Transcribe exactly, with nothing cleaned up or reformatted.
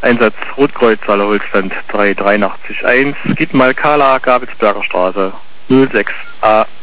Einsatz Rotkreuz, Holzland drei drei acht eins, Gitmal Kala, Gabelsberger Straße, null sechs A